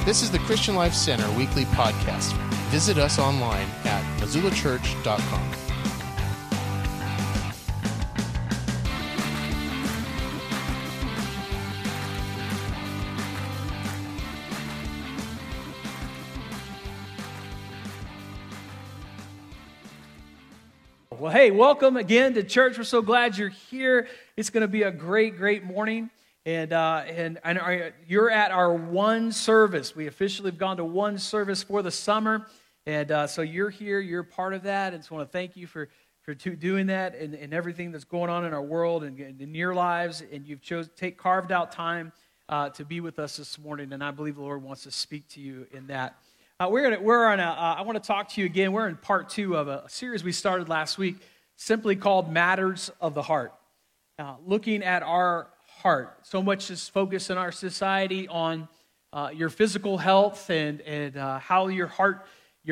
This is the Christian Life Center weekly podcast. Visit us online at missoulachurch.com. Well, hey, welcome again to church. We're so glad you're here. It's going to be a great morning. And you're at our one service. We officially have gone to one service for the summer. And so you're here. You're part of that. And so I want to thank you for doing that and everything that's going on in our world and in your lives. And you've carved out time to be with us this morning. And I believe the Lord wants to speak to you in that. I want to talk to you again. We're in part 2 of a series we started last week, simply called Matters of the Heart. Looking at our heart. So much is focused in our society on your physical health and how your heart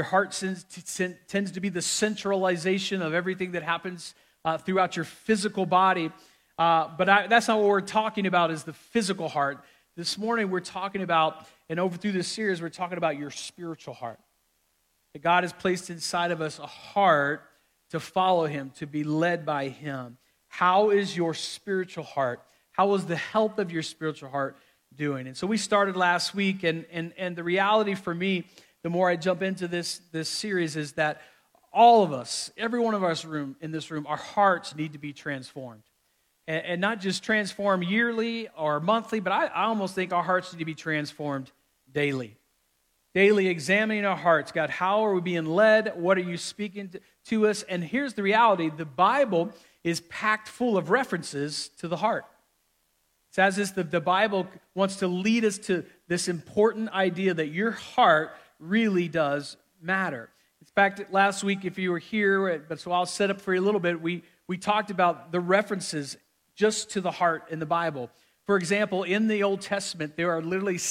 tends to be the centralization of everything that happens throughout your physical body. But that's not what we're talking about, is the physical heart. This morning we're talking about, and over through this series, we're talking about your spiritual heart. That God has placed inside of us a heart to follow Him, to be led by Him. How is your spiritual heart? How is the health of your spiritual heart doing? And so we started last week, and the reality for me, the more I jump into this series, is that all of us, every one of us in this room, our hearts need to be transformed. And not just transformed yearly or monthly, but I almost think our hearts need to be transformed daily. Daily examining our hearts. God, how are we being led? What are you speaking to us? And here's the reality. The Bible is packed full of references to the heart. It's as if the Bible wants to lead us to this important idea that your heart really does matter. In fact, last week, if you were here, so I'll set up for you a little bit, we talked about the references just to the heart in the Bible. For example, in the Old Testament, there are literally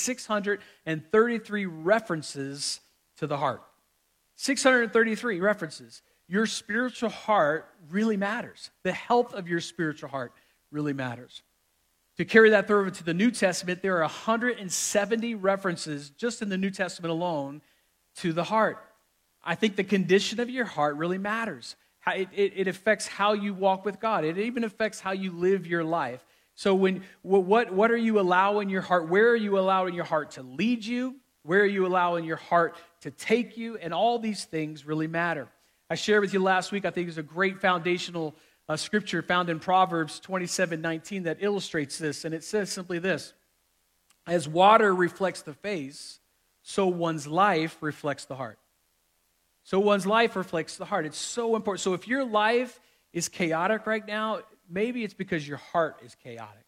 633 references to the heart. 633 references. Your spiritual heart really matters. The health of your spiritual heart really matters. To carry that through to the New Testament, there are 170 references just in the New Testament alone to the heart. I think the condition of your heart really matters. It affects how you walk with God. It even affects how you live your life. So what are you allowing your heart? Where are you allowing your heart to lead you? Where are you allowing your heart to take you? And all these things really matter. I shared with you last week, I think it's a great foundational scripture found in Proverbs 27:19 that illustrates this, and it says simply this: as water reflects the face, so one's life reflects the heart. So one's life reflects the heart. It's so important. So if your life is chaotic right now, maybe it's because your heart is chaotic.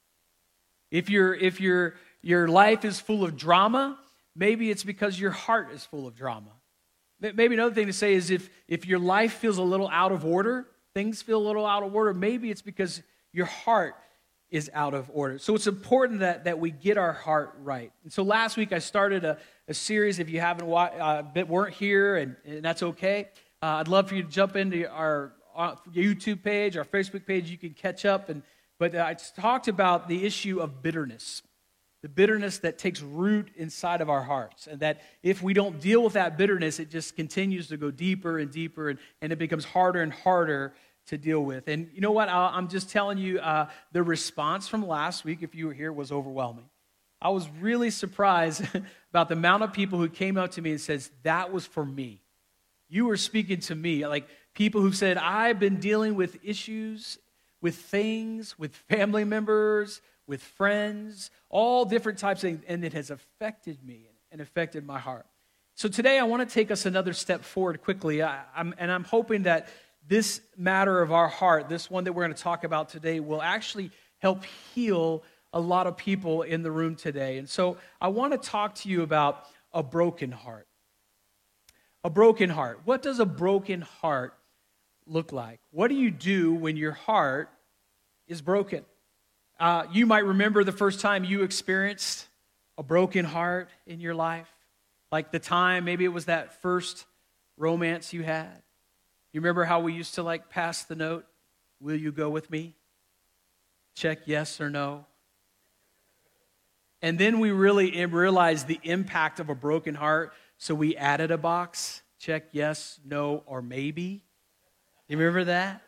If your life is full of drama, maybe it's because your heart is full of drama. Maybe another thing to say is if your life feels a little out of order, things feel a little out of order, maybe it's because your heart is out of order. So it's important that we get our heart right. And so last week I started a series. If you haven't weren't here, and that's okay, I'd love for you to jump into our YouTube page, our Facebook page. You can catch up. But I talked about the issue of bitterness. The bitterness that takes root inside of our hearts. And that if we don't deal with that bitterness, it just continues to go deeper and deeper, and it becomes harder and harder to deal with. And you know what? I'm just telling you, the response from last week, if you were here, was overwhelming. I was really surprised about the amount of people who came up to me and says, that was for me. You were speaking to me. Like people who said, I've been dealing with issues, with things, with family members, with friends, all different types of things, and it has affected me and affected my heart. So today I want to take us another step forward quickly, I'm hoping that this matter of our heart, this one that we're going to talk about today, will actually help heal a lot of people in the room today. And so I want to talk to you about a broken heart. A broken heart. What does a broken heart look like? What do you do when your heart is broken? You might remember the first time you experienced a broken heart in your life. Like the time, maybe it was that first romance you had. You remember how we used to pass the note, will you go with me? Check yes or no. And then we really realized the impact of a broken heart, so we added a box. Check yes, no, or maybe. You remember that?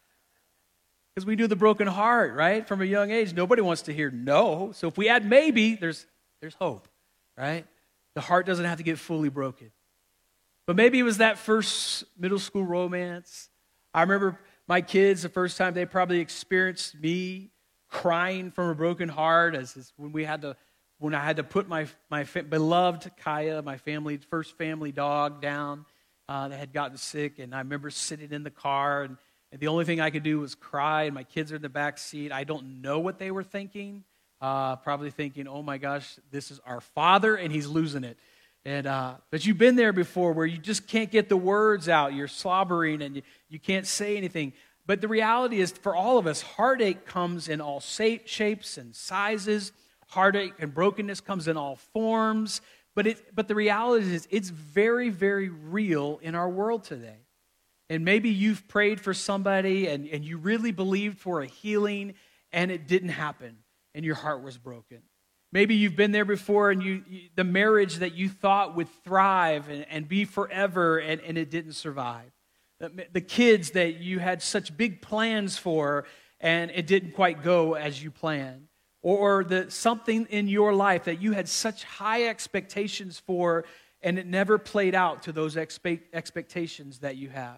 Because we do the broken heart, right? From a young age, nobody wants to hear no. So if we add maybe, there's hope, right? The heart doesn't have to get fully broken. But maybe it was that first middle school romance. I remember my kids, the first time they probably experienced me crying from a broken heart, as when I had to put my beloved Kaya, my first family dog, down that had gotten sick, and I remember sitting in the car, and the only thing I could do was cry, and my kids are in the back seat. I don't know what they were thinking, probably thinking, "Oh my gosh, this is our father, and he's losing it." And but you've been there before, where you just can't get the words out. You're slobbering, and you can't say anything. But the reality is, for all of us, heartache comes in all shapes and sizes. Heartache and brokenness comes in all forms. But the reality is, it's very, very real in our world today. And maybe you've prayed for somebody, and you really believed for a healing, and it didn't happen, and your heart was broken. Maybe you've been there before, and the marriage that you thought would thrive and be forever, and it didn't survive. The kids that you had such big plans for, and it didn't quite go as you planned. Or something in your life that you had such high expectations for, and it never played out to those expectations that you have.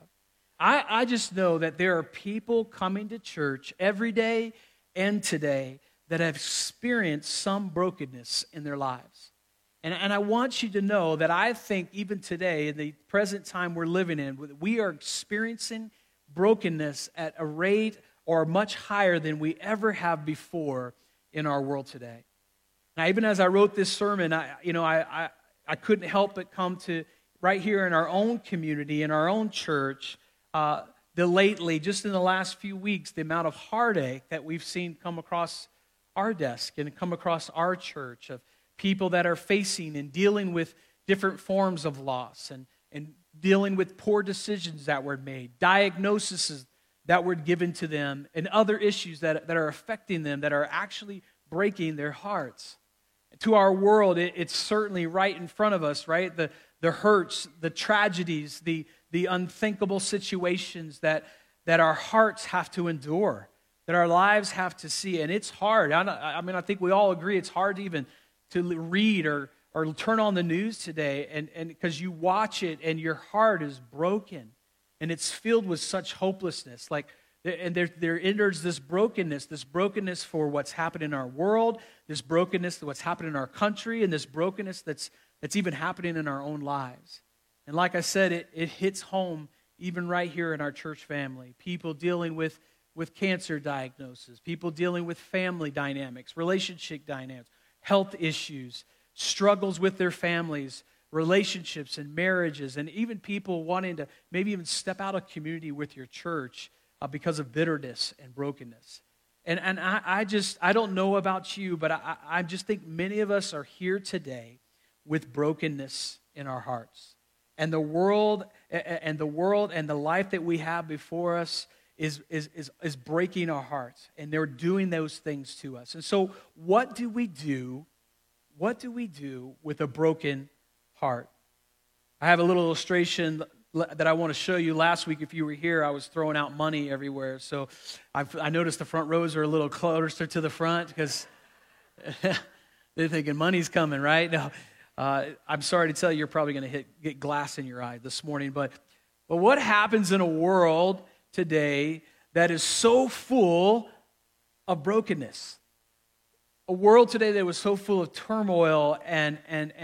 I just know that there are people coming to church every day and today that have experienced some brokenness in their lives. And I want you to know that I think even today, in the present time we're living in, we are experiencing brokenness at a rate or much higher than we ever have before in our world today. Now, even as I wrote this sermon, I couldn't help but come to right here in our own community, in our own church, lately, just in the last few weeks, the amount of heartache that we've seen come across our desk and come across our church, of people that are facing and dealing with different forms of loss and dealing with poor decisions that were made, diagnoses that were given to them, and other issues that are affecting them, that are actually breaking their hearts. To our world, it's certainly right in front of us, right? The hurts, the tragedies, the unthinkable situations that our hearts have to endure, that our lives have to see. And it's hard. I think we all agree it's hard even to read or turn on the news today, and because you watch it and your heart is broken and it's filled with such hopelessness. And there enters this brokenness for what's happened in our world, this brokenness to what's happened in our country, and this brokenness that's even happening in our own lives. And like I said, it hits home even right here in our church family. People dealing with cancer diagnosis, people dealing with family dynamics, relationship dynamics, health issues, struggles with their families, relationships and marriages, and even people wanting to maybe even step out of community with your church because of bitterness and brokenness. And I don't know about you, but I just think many of us are here today with brokenness in our hearts. And the world and the life that we have before us is breaking our hearts, and they're doing those things to us. And so what do we do? What do we do with a broken heart? I have a little illustration that I want to show you. Last week, if you were here, I was throwing out money everywhere. So I noticed the front rows are a little closer to the front because they're thinking money's coming, right? No, I'm sorry to tell you, you're probably going to get glass in your eye this morning. But what happens in a world today that is so full of brokenness? A world today that was so full of turmoil and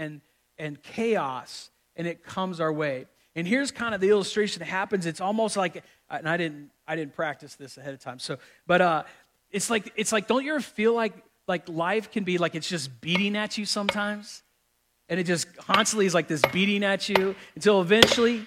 chaos, and it comes our way. And here's kind of the illustration that happens. It's almost like, and I didn't practice this ahead of time. But it's like, don't you ever feel like life can be like it's just beating at you sometimes, and it just constantly is like this beating at you until eventually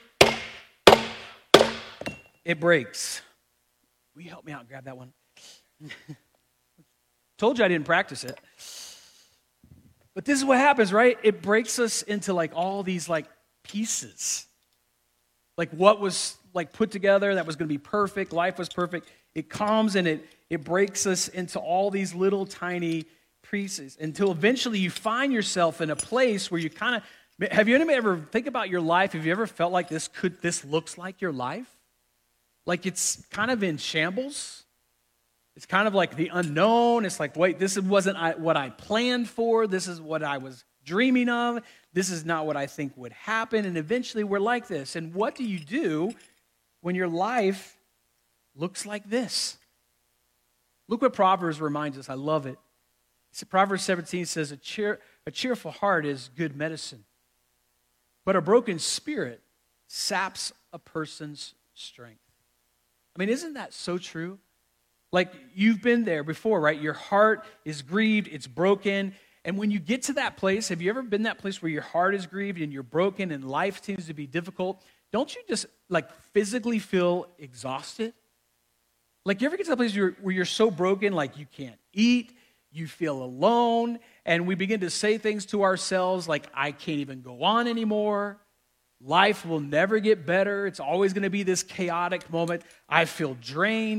it breaks. Will you help me out and grab that one? Told you I didn't practice it. But this is what happens, right? It breaks us into like all these like pieces. Like what was like put together that was going to be perfect, life was perfect. It comes and it breaks us into all these little tiny pieces until eventually you find yourself in a place where you kind of, have you ever think about your life? Have you ever felt like this looks like your life? Like it's kind of in shambles? It's kind of like the unknown. It's like, wait, this wasn't what I planned for. This is what I was dreaming of. This is not what I think would happen. And eventually we're like this. And what do you do when your life looks like this? Look what Proverbs reminds us. I love it. Proverbs 17 says, a cheerful heart is good medicine, but a broken spirit saps a person's strength. I mean, isn't that so true? Like, you've been there before, right? Your heart is grieved, it's broken. And when you get to that place, have you ever been that place where your heart is grieved and you're broken and life seems to be difficult? Don't you just, like, physically feel exhausted? Like, you ever get to that place where you're so broken, like you can't eat, you feel alone, and we begin to say things to ourselves like, I can't even go on anymore. Life will never get better. It's always going to be this chaotic moment. I feel drained.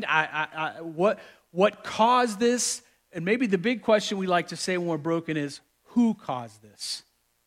What caused this? And maybe the big question we like to say when we're broken is, who caused this?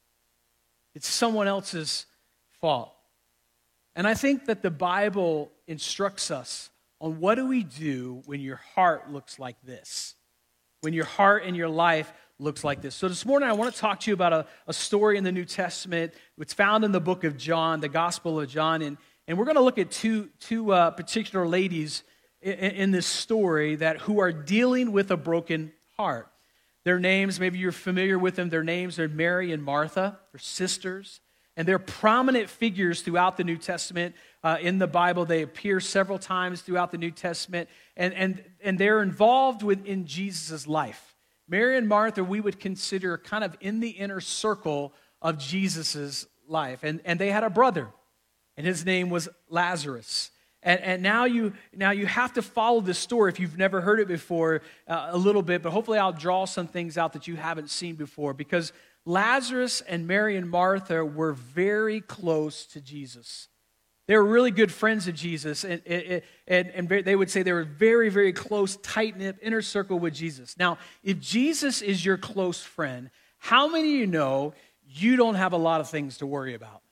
It's someone else's fault. And I think that the Bible instructs us on what do we do when your heart looks like this, when your heart and your life looks like this. So this morning I want to talk to you about a story in the New Testament. It's found in the book of John, the Gospel of John. And we're going to look at two particular ladies in this story who are dealing with a broken heart. Their names, maybe you're familiar with them. Their names are Mary and Martha. They're sisters. And they're prominent figures throughout the New Testament. In the Bible, they appear several times throughout the New Testament. And they're involved in Jesus' life. Mary and Martha, we would consider kind of in the inner circle of Jesus' life. And they had a brother, and his name was Lazarus. And now you have to follow this story if you've never heard it before a little bit, but hopefully I'll draw some things out that you haven't seen before, because Lazarus and Mary and Martha were very close to Jesus. They were really good friends of Jesus, and they would say they were very, very close, tight-knit, inner circle with Jesus. Now, if Jesus is your close friend, how many of you know you don't have a lot of things to worry about?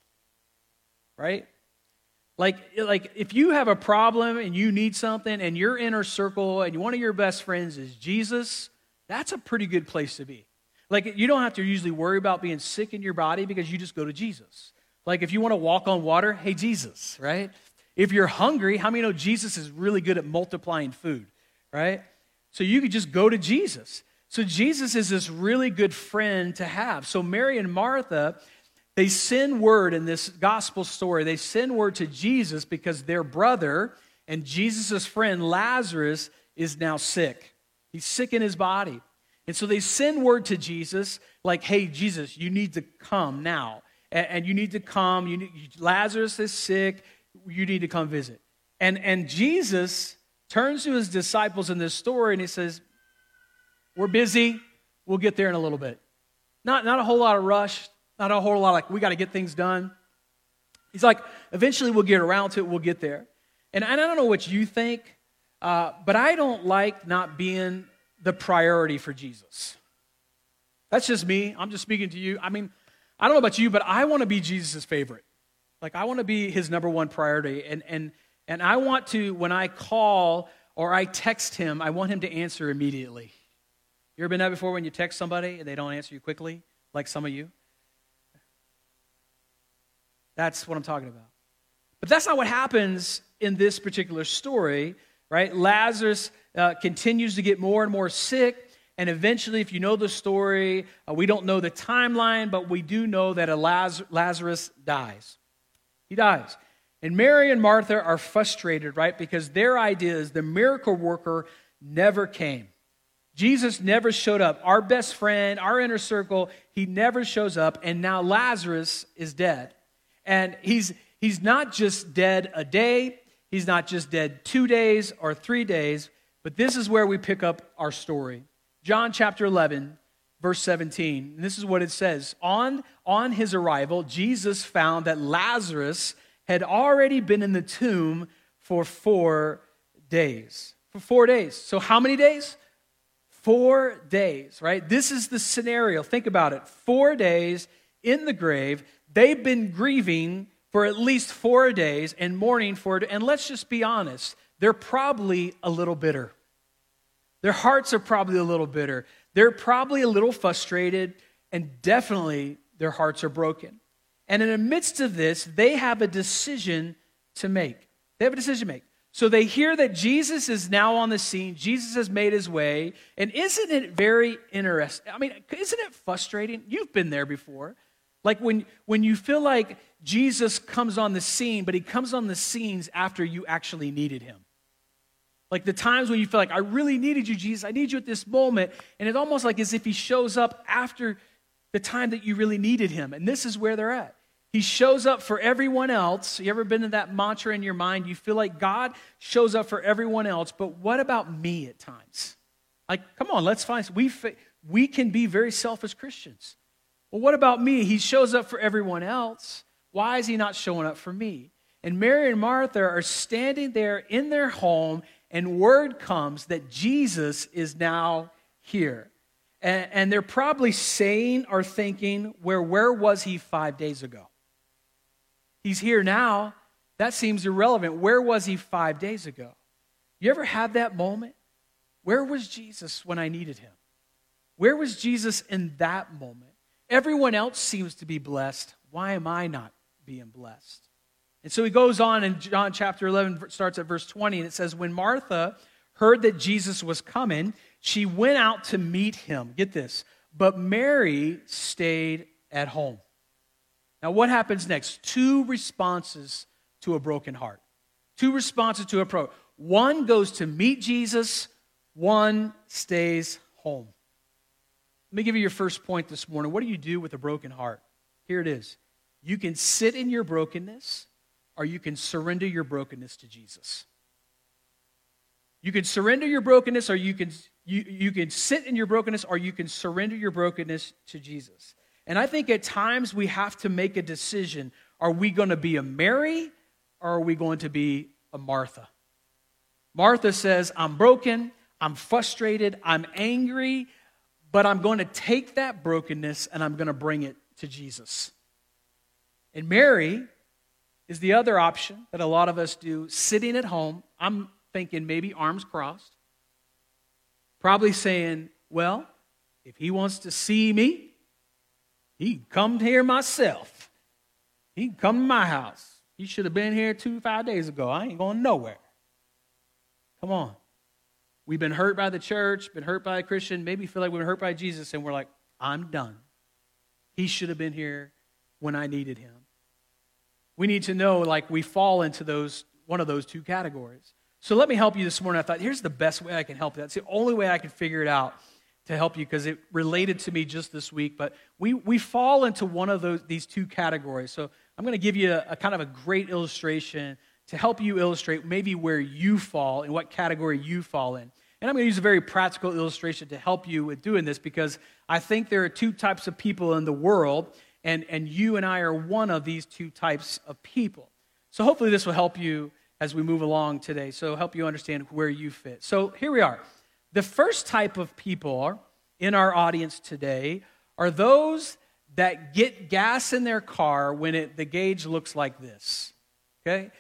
Right? Like if you have a problem and you need something and your inner circle and one of your best friends is Jesus, that's a pretty good place to be. Like, you don't have to usually worry about being sick in your body because you just go to Jesus. Like, if you want to walk on water, hey, Jesus, right? If you're hungry, how many know Jesus is really good at multiplying food, right? So you could just go to Jesus. So Jesus is this really good friend to have. So Mary and Martha, they send word in this gospel story. They send word to Jesus because their brother and Jesus' friend Lazarus is now sick. He's sick in his body. And so they send word to Jesus like, hey, Jesus, you need to come now. And you need to come. Lazarus is sick. You need to come visit. And Jesus turns to his disciples in this story and he says, we're busy. We'll get there in a little bit. Not a whole lot of rush. Not a whole lot like we got to get things done. He's like, eventually we'll get around to it. We'll get there. And I don't know what you think, but I don't like not being the priority for Jesus. That's just me. I'm just speaking to you. I mean, I don't know about you, but I want to be Jesus' favorite. Like, I want to be his number one priority. And I want to, when I call or I text him, I want him to answer immediately. You ever been there before when you text somebody and they don't answer you quickly, like some of you? That's what I'm talking about. But that's not what happens in this particular story, right? Lazarus continues to get more and more sick. And eventually, if you know the story, we don't know the timeline, but we do know that Lazarus dies. He dies. And Mary and Martha are frustrated, right? Because their idea is the miracle worker never came. Jesus never showed up. Our best friend, our inner circle, he never shows up. And now Lazarus is dead. And he's not just dead a day. He's not just dead 2 days or 3 days. But this is where we pick up our story. John chapter 11, verse 17. And this is what it says. On his arrival, Jesus found that Lazarus had already been in the tomb for 4 days. For 4 days. So how many days? 4 days, right? This is the scenario. Think about it. 4 days in the grave. They've been grieving for at least 4 days and mourning for it. And let's just be honest, they're probably a little bitter. Their hearts are probably a little bitter. They're probably a little frustrated, and definitely their hearts are broken. And in the midst of this, they have a decision to make. They have a decision to make. So they hear that Jesus is now on the scene. Jesus has made his way. And isn't it very interesting? I mean, isn't it frustrating? You've been there before. Like when you feel like Jesus comes on the scene, but he comes on the scenes after you actually needed him. Like the times when you feel like, I really needed you, Jesus. I need you at this moment. And it's almost like as if he shows up after the time that you really needed him. And this is where they're at. He shows up for everyone else. You ever been to that mantra in your mind? You feel like God shows up for everyone else, but what about me at times? Like, come on, let's find, we can be very selfish Christians. Well, what about me? He shows up for everyone else. Why is he not showing up for me? And Mary and Martha are standing there in their home, and word comes that Jesus is now here. And they're probably saying or thinking, where was he 5 days ago? He's here now. That seems irrelevant. Where was he 5 days ago? You ever had that moment? Where was Jesus when I needed him? Where was Jesus in that moment? Everyone else seems to be blessed. Why am I not being blessed? And so he goes on in John chapter 11, starts at verse 20, and it says, when Martha heard that Jesus was coming, she went out to meet him. Get this. But Mary stayed at home. Now, what happens next? 2 responses to a broken heart. 2 responses to a prayer. One goes to meet Jesus. One stays home. Let me give you your first point this morning. What do you do with a broken heart? Here it is. You can sit in your brokenness, or you can surrender your brokenness to Jesus. You can surrender your brokenness, or you can sit in your brokenness, or you can surrender your brokenness to Jesus. And I think at times we have to make a decision. Are we going to be a Mary, or are we going to be a Martha? Martha says, I'm broken, I'm frustrated, I'm angry, but I'm going to take that brokenness and I'm going to bring it to Jesus. And Mary is the other option that a lot of us do, sitting at home. I'm thinking maybe arms crossed, probably saying, well, if he wants to see me, he can come here myself. He can come to my house. He should have been here 5 days ago. I ain't going nowhere. Come on. We've been hurt by the church, been hurt by a Christian, maybe feel like we've been hurt by Jesus, and we're like, I'm done. He should have been here when I needed him. We need to know, like, we fall into one of those 2 categories. So let me help you this morning. I thought, here's the best way I can help you. That's the only way I can figure it out to help you, because it related to me just this week. But we fall into one of these 2 categories. So I'm going to give you a kind of a great illustration to help you illustrate maybe where you fall and what category you fall in. And I'm going to use a very practical illustration to help you with doing this, because I think there are 2 types of people in the world, and you and I are one of these 2 types of people. So hopefully this will help you as we move along today, so help you understand where you fit. So here we are. The first type of people in our audience today are those that get gas in their car when the gauge looks like this, okay?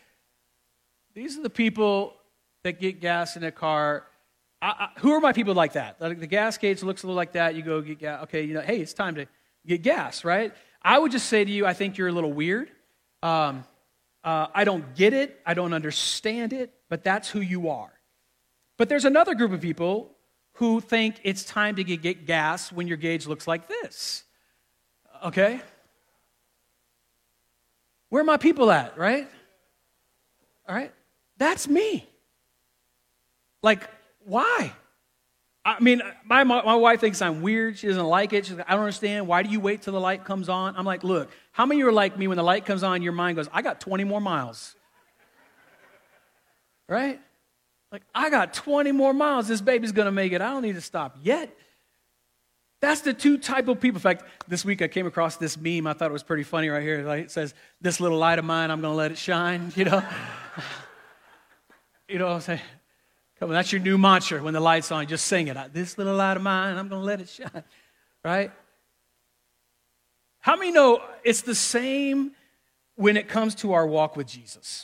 These are the people that get gas in their car. Who are my people like that? Like the gas gauge looks a little like that. You go get gas. Okay, hey, it's time to get gas, right? I would just say to you, I think you're a little weird. I don't get it. I don't understand it, but that's who you are. But there's another group of people who think it's time to get gas when your gauge looks like this. Okay? Where are my people at, right? All right? That's me. Like, why? I mean, my wife thinks I'm weird. She doesn't like it. She's like, I don't understand. Why do you wait till the light comes on? I'm like, look, how many of you are like me when the light comes on, your mind goes, I got 20 more miles. Right? Like, I got 20 more miles. This baby's going to make it. I don't need to stop yet. That's the 2 type of people. In fact, this week I came across this meme. I thought it was pretty funny right here. Like, it says, this little light of mine, I'm going to let it shine, you know. You know what I'm saying? Come on, that's your new mantra when the light's on. Just sing it. This little light of mine, I'm going to let it shine. Right? How many know it's the same when it comes to our walk with Jesus?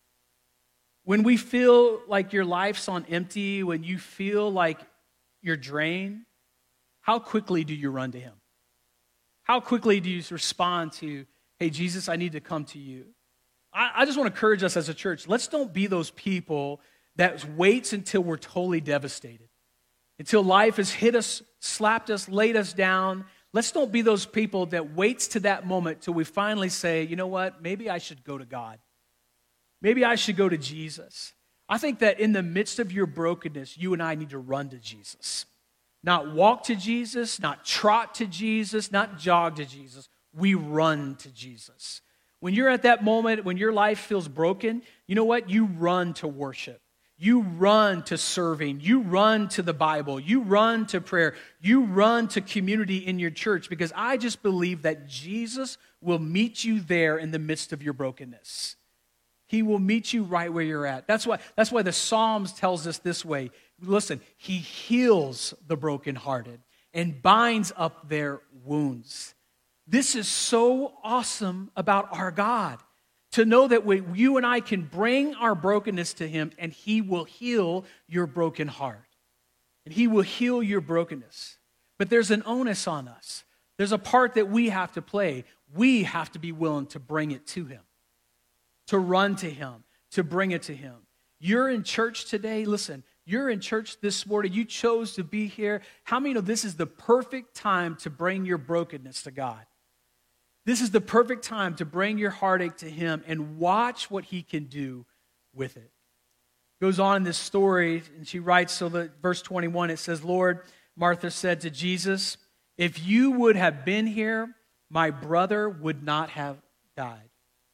When we feel like your life's on empty, when you feel like you're drained, how quickly do you run to him? How quickly do you respond to, hey, Jesus, I need to come to you? I just want to encourage us as a church, let's don't be those people that waits until we're totally devastated, until life has hit us, slapped us, laid us down. Let's don't be those people that waits to that moment till we finally say, you know what, maybe I should go to God. Maybe I should go to Jesus. I think that in the midst of your brokenness, you and I need to run to Jesus. Not walk to Jesus, not trot to Jesus, not jog to Jesus. We run to Jesus. When you're at that moment, when your life feels broken, you know what? You run to worship. You run to serving. You run to the Bible. You run to prayer. You run to community in your church, because I just believe that Jesus will meet you there in the midst of your brokenness. He will meet you right where you're at. That's why the Psalms tells us this way. Listen, he heals the brokenhearted and binds up their wounds. This is so awesome about our God. To know that you and I can bring our brokenness to him, and he will heal your broken heart. And he will heal your brokenness. But there's an onus on us. There's a part that we have to play. We have to be willing to bring it to him, to run to him, to bring it to him. You're in church today. Listen, you're in church this morning. You chose to be here. How many know this is the perfect time to bring your brokenness to God? This is the perfect time to bring your heartache to him and watch what he can do with it. Goes on in this story, and she writes, so that verse 21, it says, Lord, Martha said to Jesus, if you would have been here, my brother would not have died.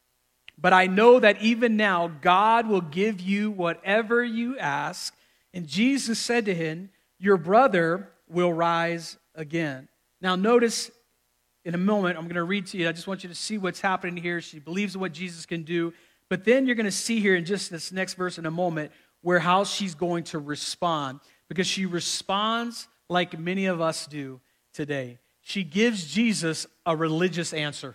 But I know that even now, God will give you whatever you ask. And Jesus said to him, your brother will rise again. Now notice, in a moment, I'm going to read to you. I just want you to see what's happening here. She believes in what Jesus can do. But then you're going to see here in just this next verse in a moment how she's going to respond. Because she responds like many of us do today. She gives Jesus a religious answer.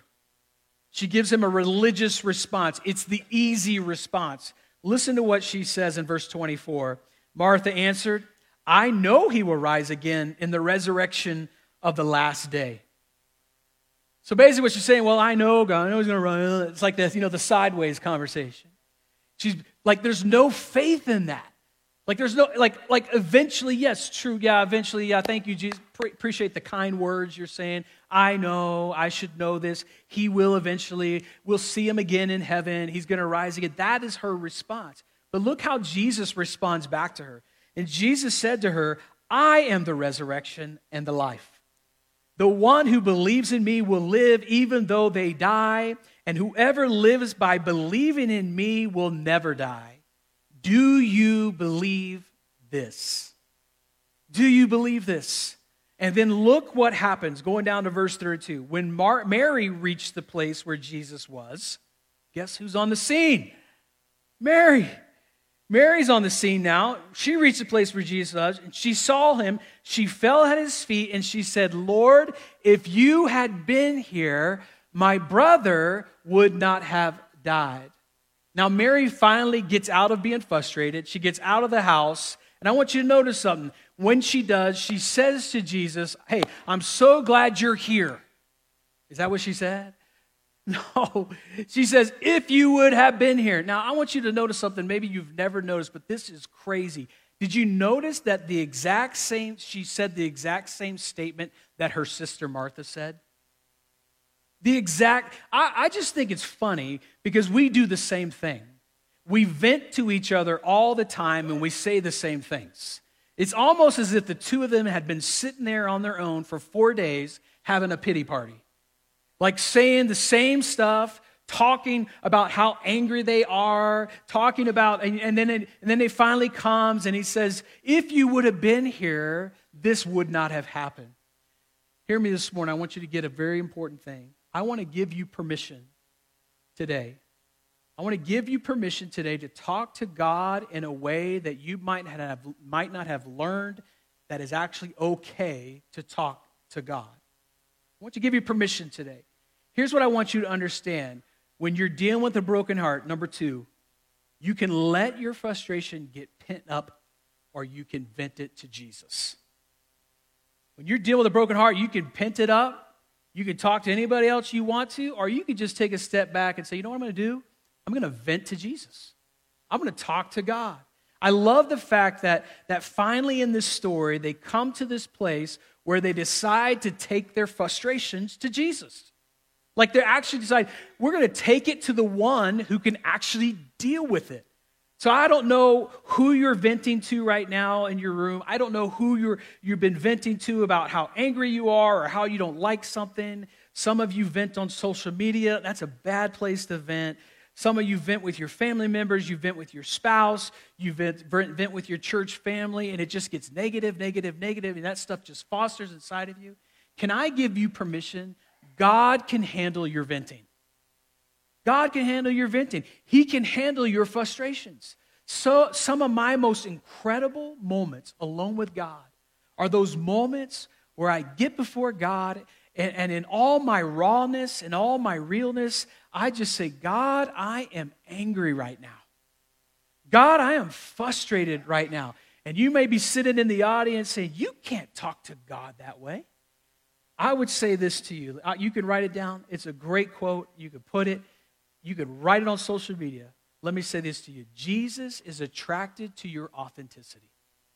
She gives him a religious response. It's the easy response. Listen to what she says in verse 24. Martha answered, I know he will rise again in the resurrection of the last day. So basically what she's saying, well, I know God, I know he's going to run. It's like this, the sideways conversation. She's like, there's no faith in that. Like there's no, like eventually, yes, true, yeah, eventually, yeah, thank you, Jesus. Appreciate the kind words you're saying. I know, I should know this. He will eventually, we'll see him again in heaven. He's going to rise again. That is her response. But look how Jesus responds back to her. And Jesus said to her, I am the resurrection and the life. The one who believes in me will live even though they die, and whoever lives by believing in me will never die. Do you believe this? Do you believe this? And then look what happens, going down to verse 32. When Mary reached the place where Jesus was, guess who's on the scene? Mary. Mary's on the scene now. She reached the place where Jesus was, and she saw him. She fell at his feet, and she said, Lord, if you had been here, my brother would not have died. Now, Mary finally gets out of being frustrated. She gets out of the house, and I want you to notice something. When she does, she says to Jesus, hey, I'm so glad you're here. Is that what she said? No, she says, if you would have been here. Now, I want you to notice something maybe you've never noticed, but this is crazy. Did you notice that she said the exact same statement that her sister Martha said? I just think it's funny because we do the same thing. We vent to each other all the time and we say the same things. It's almost as if the two of them had been sitting there on their own for 4 days having a pity party. Like saying the same stuff, talking about how angry they are, talking about, and then it finally comes and he says, if you would have been here, this would not have happened. Hear me this morning. I want you to get a very important thing. I want to give you permission today I want to give you permission today to talk to God in a way that you might not have learned that is actually okay to talk to God. I want to give you permission today. Here's what I want you to understand. When you're dealing with a broken heart, number 2, you can let your frustration get pent up or you can vent it to Jesus. When you're dealing with a broken heart, you can pent it up, you can talk to anybody else you want to, or you can just take a step back and say, you know what I'm going to do? I'm going to vent to Jesus. I'm going to talk to God. I love the fact that finally in this story, they come to this place where they decide to take their frustrations to Jesus. Like they actually decide, we're going to take it to the one who can actually deal with it. So I don't know who you're venting to right now in your room. I don't know who you've been venting to about how angry you are or how you don't like something. Some of you vent on social media. That's a bad place to vent. Some of you vent with your family members, you vent with your spouse, you vent with your church family, and it just gets negative, and that stuff just fosters inside of you. Can I give you permission? God can handle your venting. God can handle your venting. He can handle your frustrations. So some of my most incredible moments alone with God are those moments where I get before God and in all my rawness and all my realness, I just say, God, I am angry right now. God, I am frustrated right now. And you may be sitting in the audience saying, you can't talk to God that way. I would say this to you. You can write it down. It's a great quote. You could put it. You could write it on social media. Let me say this to you. Jesus is attracted to your authenticity.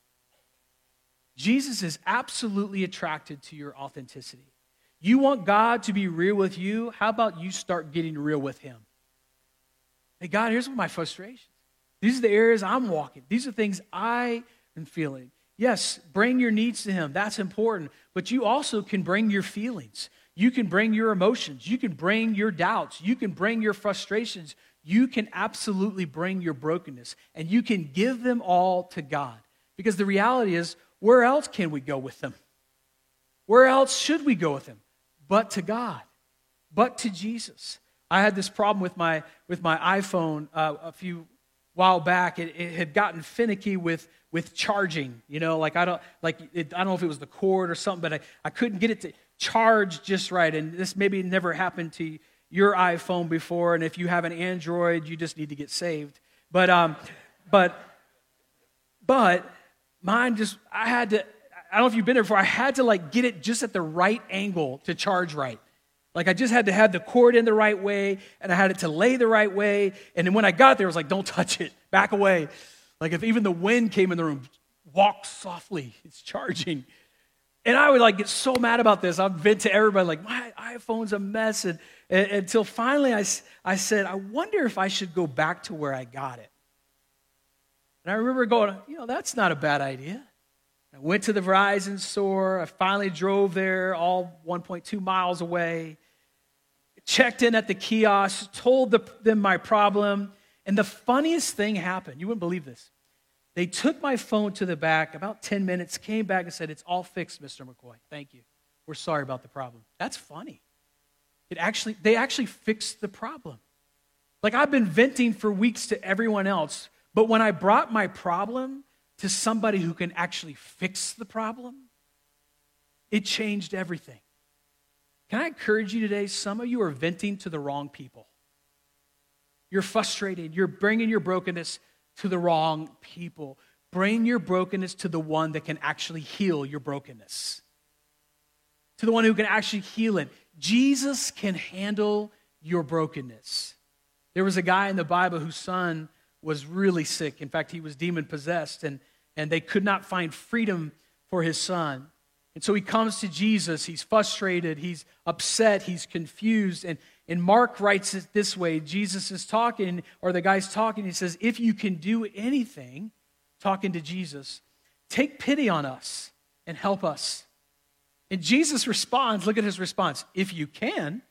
Jesus is absolutely attracted to your authenticity. You want God to be real with you? How about you start getting real with Him? Hey, God, here's my frustrations. These are the areas I'm walking. These are things I am feeling. Yes, bring your needs to Him. That's important. But you also can bring your feelings. You can bring your emotions. You can bring your doubts. You can bring your frustrations. You can absolutely bring your brokenness. And you can give them all to God. Because the reality is, where else can we go with them? Where else should we go with them? But to God. But to Jesus. I had this problem with my iPhone a few while back. It had gotten finicky with charging. You know, I don't know if it was the cord or something, but I couldn't get it to charge just right. And this maybe never happened to your iPhone before. And if you have an Android, you just need to get saved. But mine just, I don't know if you've been there before, I had to get it just at the right angle to charge right. I just had to have the cord in the right way, and I had it to lay the right way. And then when I got there, I was like, don't touch it, back away. If even the wind came in the room, walk softly, it's charging. And I would get so mad about this. I'd vent to everybody, my iPhone's a mess. And until finally I said, I wonder if I should go back to where I got it. And I remember going, that's not a bad idea. I went to the Verizon store. I finally drove there, all 1.2 miles away. Checked in at the kiosk, told them my problem. And the funniest thing happened. You wouldn't believe this. They took my phone to the back, about 10 minutes, came back and said, it's all fixed, Mr. McCoy. Thank you. We're sorry about the problem. That's funny. They actually fixed the problem. I've been venting for weeks to everyone else, but when I brought my problem to somebody who can actually fix the problem, it changed everything. Can I encourage you today? Some of you are venting to the wrong people. You're frustrated. You're bringing your brokenness to the wrong people. Bring your brokenness to the one that can actually heal your brokenness. To the one who can actually heal it. Jesus can handle your brokenness. There was a guy in the Bible whose son was really sick. In fact, he was demon-possessed, and they could not find freedom for his son. And so he comes to Jesus. He's frustrated. He's upset. He's confused. And Mark writes it this way. Jesus is talking, or the guy's talking. He says, if you can do anything, talking to Jesus, take pity on us and help us. And Jesus responds, look at his response. If you can,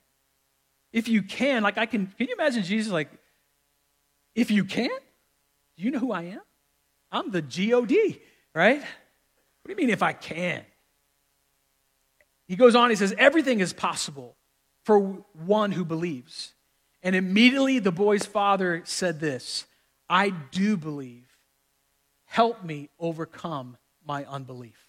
can you imagine Jesus if you can? Do you know who I am? I'm the G-O-D, right? What do you mean if I can? He goes on, he says, everything is possible for one who believes. And immediately the boy's father said this, I do believe. Help me overcome my unbelief.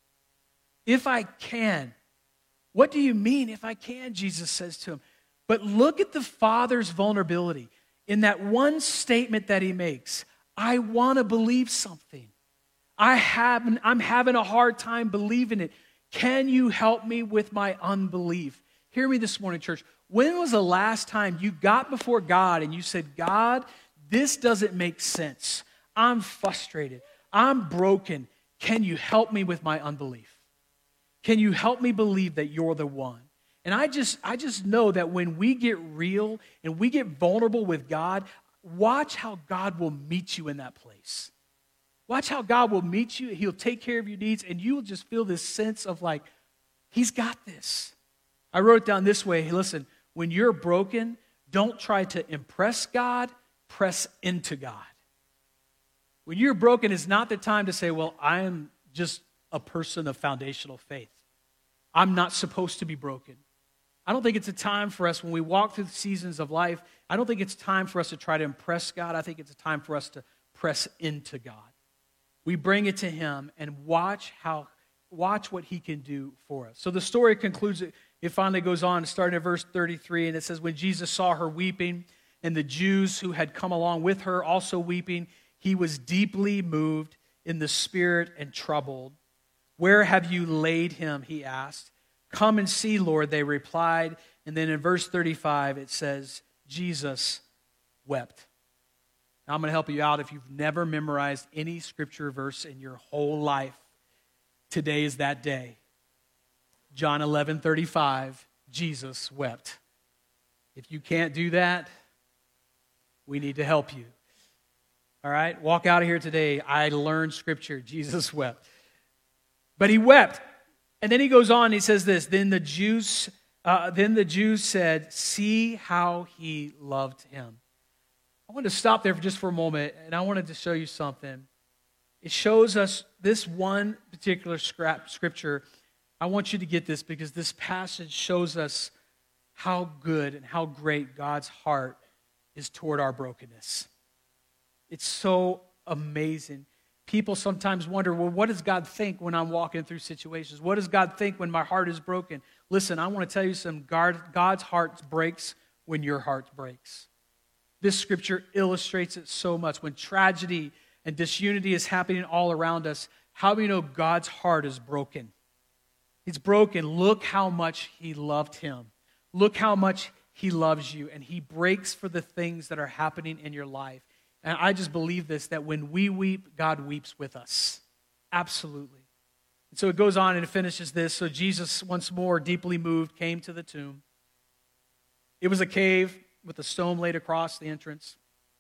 If I can. What do you mean, if I can? Jesus says to him. But look at the father's vulnerability in that one statement that he makes. I want to believe something. I'm having a hard time believing it. Can you help me with my unbelief? Hear me this morning, church. When was the last time you got before God and you said, God, this doesn't make sense. I'm frustrated. I'm broken. Can you help me with my unbelief? Can you help me believe that you're the one? And I just know that when we get real and we get vulnerable with God, watch how God will meet you in that place. Watch how God will meet you. He'll take care of your needs, and you will just feel this sense of like, He's got this. I wrote it down this way. Hey, listen, when you're broken, don't try to impress God, press into God. When you're broken, it's not the time to say, well, I am just a person of foundational faith. I'm not supposed to be broken. I don't think it's a time for us when we walk through the seasons of life, I don't think it's time for us to try to impress God. I think it's a time for us to press into God. We bring it to Him and watch what He can do for us. So the story concludes, it finally goes on, starting at verse 33, and it says, when Jesus saw her weeping, and the Jews who had come along with her also weeping, He was deeply moved in the spirit and troubled. Where have you laid him? He asked. Come and see, Lord, they replied. And then in verse 35, it says, Jesus wept. Now, I'm going to help you out if you've never memorized any scripture verse in your whole life. Today is that day. John 11:35, Jesus wept. If you can't do that, we need to help you. All right? Walk out of here today. I learned scripture. Jesus wept. But He wept. And then He goes on, He says this, Then the Jews said, see how He loved him. I want to stop there just for a moment, and I wanted to show you something. It shows us this one particular scripture. I want you to get this because this passage shows us how good and how great God's heart is toward our brokenness. It's so amazing. People sometimes wonder, well, what does God think when I'm walking through situations? What does God think when my heart is broken? Listen, I want to tell you something. God's heart breaks when your heart breaks. This scripture illustrates it so much. When tragedy and disunity is happening all around us, how do we know God's heart is broken? It's broken. Look how much He loved him. Look how much He loves you. And He breaks for the things that are happening in your life. And I just believe this, that when we weep, God weeps with us. Absolutely. And so it goes on and it finishes this. So Jesus, once more, deeply moved, came to the tomb. It was a cave with a stone laid across the entrance.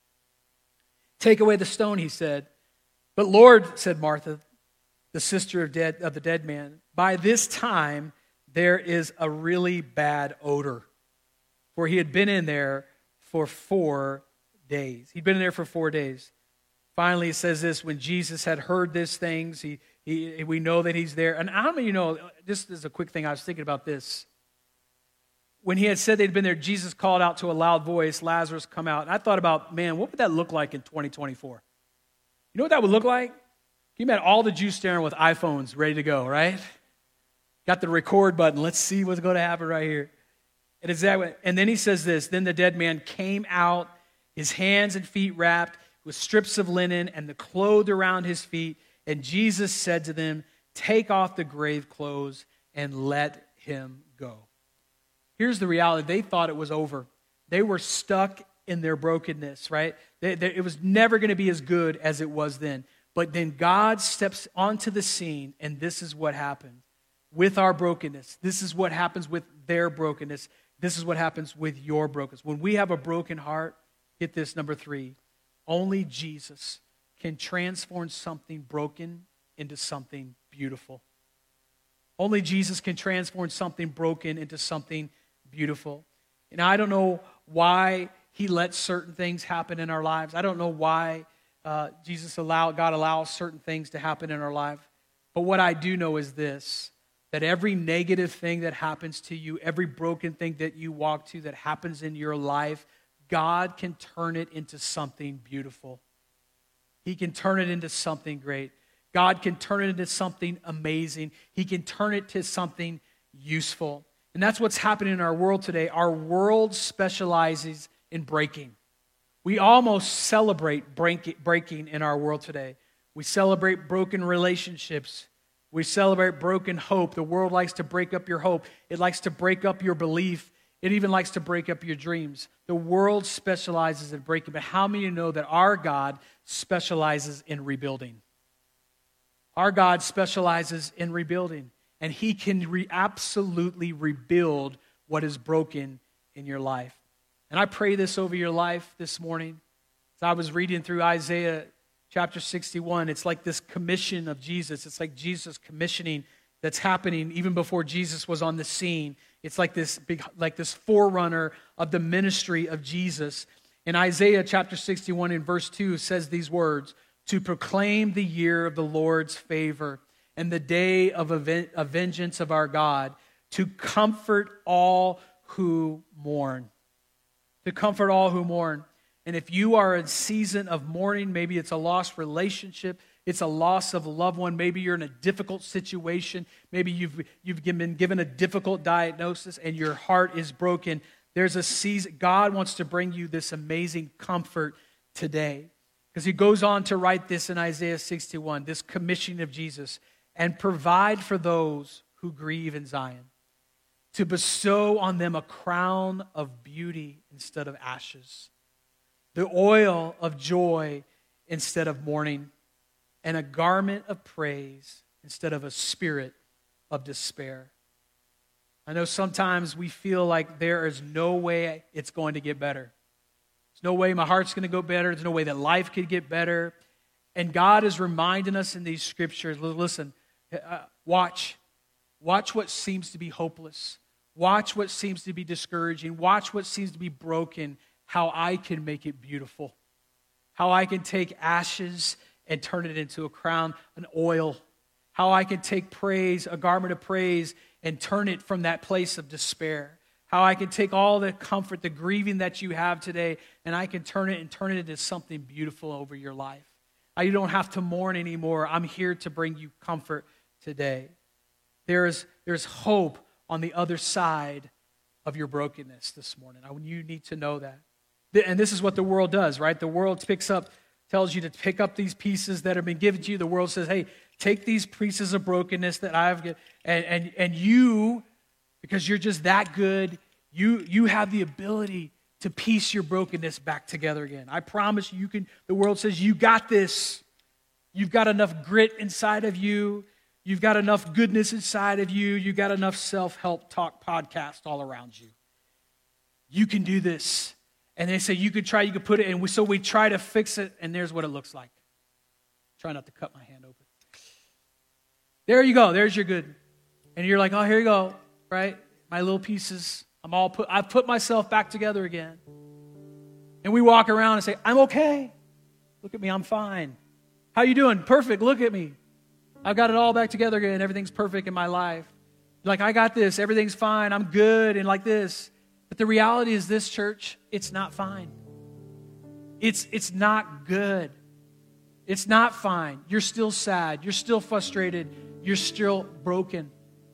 Take away the stone, He said. But Lord, said Martha, the sister of the dead man, by this time there is a really bad odor. For he had been in there for 4 days. He'd been in there for 4 days. Finally, it says this, when Jesus had heard these things, we know that He's there. And how many of you know, just as a quick thing, I was thinking about this. When He had said they'd been there, Jesus called out to a loud voice, Lazarus, come out. And I thought about, man, what would that look like in 2024? You know what that would look like? You met all the Jews staring with iPhones ready to go, right? Got the record button. Let's see what's going to happen right here. And then He says this, then the dead man came out, his hands and feet wrapped with strips of linen and the cloth around his feet. And Jesus said to them, take off the grave clothes and let him go. Here's the reality. They thought it was over. They were stuck in their brokenness, right? It was never going to be as good as it was then. But then God steps onto the scene, and this is what happened with our brokenness. This is what happens with their brokenness. This is what happens with your brokenness. When we have a broken heart, get this, number 3, only Jesus can transform something broken into something beautiful. Only Jesus can transform something broken into something beautiful. And I don't know why He lets certain things happen in our lives. I don't know why God allows certain things to happen in our life. But what I do know is this, that every negative thing that happens to you, every broken thing that you walk to that happens in your life, God can turn it into something beautiful. He can turn it into something great. God can turn it into something amazing. He can turn it to something useful. And that's what's happening in our world today. Our world specializes in breaking. We almost celebrate breaking in our world today. We celebrate broken relationships. We celebrate broken hope. The world likes to break up your hope. It likes to break up your belief. It even likes to break up your dreams. The world specializes in breaking. But how many of you know that our God specializes in rebuilding? Our God specializes in rebuilding. And He can absolutely rebuild what is broken in your life. And I pray this over your life this morning. As I was reading through Isaiah chapter 61, it's like this commission of Jesus. It's like Jesus commissioning that's happening even before Jesus was on the scene. It's like this forerunner of the ministry of Jesus. In Isaiah chapter 61 in verse 2 says these words, to proclaim the year of the Lord's favor and the day of vengeance of our God, to comfort all who mourn. To comfort all who mourn. And if you are in a season of mourning, maybe it's a lost relationship, it's a loss of a loved one, maybe you're in a difficult situation, maybe you've been given a difficult diagnosis and your heart is broken. There's a season, God wants to bring you this amazing comfort today. Because He goes on to write this in Isaiah 61, this commission of Jesus, and provide for those who grieve in Zion, to bestow on them a crown of beauty instead of ashes, the oil of joy instead of mourning, and a garment of praise instead of a spirit of despair. I know sometimes we feel like there is no way it's going to get better. There's no way my heart's going to go better. There's no way that life could get better. And God is reminding us in these scriptures, listen, watch what seems to be hopeless. Watch what seems to be discouraging. Watch what seems to be broken, how I can make it beautiful. How I can take ashes and turn it into a crown, an oil. How I can take praise, a garment of praise, and turn it from that place of despair. How I can take all the comfort, the grieving that you have today, and I can turn it into something beautiful over your life. You don't have to mourn anymore. I'm here to bring you comfort today. There's hope on the other side of your brokenness this morning. You need to know that. And this is what the world does, right? The world tells you to pick up these pieces that have been given to you. The world says, hey, take these pieces of brokenness that I've given, and you, because you're just that good, you have the ability to piece your brokenness back together again. I promise you can. The world says, you got this. You've got enough grit inside of you. You've got enough goodness inside of you. You've got enough self-help talk podcast all around you. You can do this. And they say, you could put it in. So we try to fix it, and there's what it looks like. Try not to cut my hand open. There you go. There's your good. And you're like, oh, here you go, right? My little pieces. I've put myself back together again. And we walk around and say, I'm okay. Look at me, I'm fine. How you doing? Perfect. Look at me. I've got it all back together again. Everything's perfect in my life. Like, I got this. Everything's fine. I'm good and like this. But the reality is this, church, it's not fine. It's not good. It's not fine. You're still sad. You're still frustrated. You're still broken.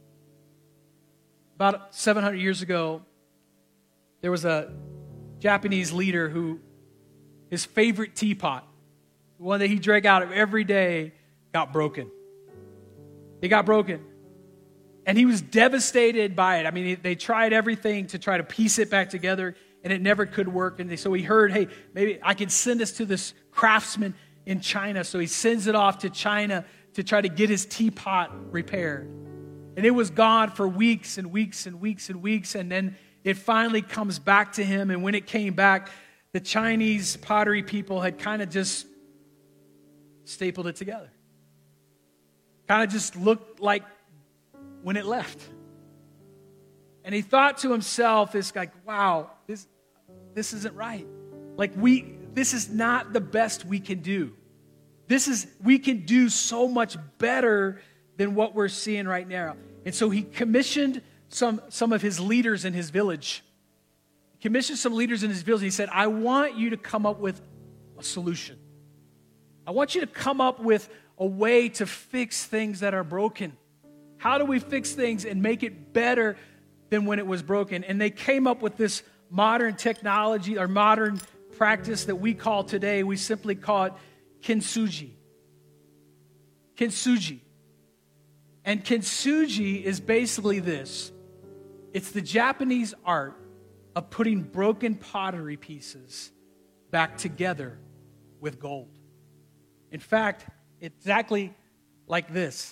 About 700 years ago, there was a Japanese leader who, his favorite teapot, the one that he drank out of every day, got broken. It got broken. And he was devastated by it. I mean, they tried everything to try to piece it back together, and it never could work. And so he heard, hey, maybe I can send this to this craftsman in China. So he sends it off to China to try to get his teapot repaired. And it was gone for weeks and weeks and weeks and weeks. And then it finally comes back to him. And when it came back, the Chinese pottery people had kind of just stapled it together. Kind of just looked like when it left. And he thought to himself, it's like, wow, this isn't right. Like this is not the best we can do. We can do so much better than what we're seeing right now. And so he commissioned some of his leaders in his village. commissioned some leaders in his village. He said, I want you to come up with a solution. I want you to come up with a way to fix things that are broken. How do we fix things and make it better than when it was broken? And they came up with this modern technology or modern practice that we call today, we simply call it kintsugi. Kintsugi. And kintsugi is basically this. It's the Japanese art of putting broken pottery pieces back together with gold. In fact, exactly like this.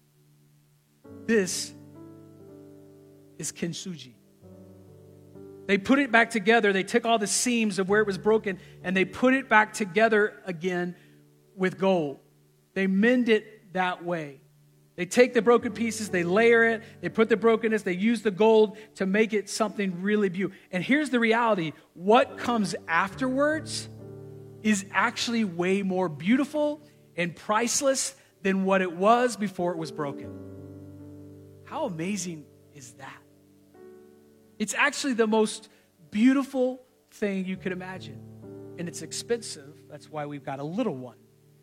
This is kintsugi. They put it back together. They took all the seams of where it was broken and they put it back together again with gold. They mend it that way. They take the broken pieces, they layer it, they put the brokenness, they use the gold to make it something really beautiful. And here's the reality. What comes afterwards is actually way more beautiful and priceless than what it was before it was broken. How amazing is that? It's actually the most beautiful thing you could imagine. And it's expensive. That's why we've got a little one.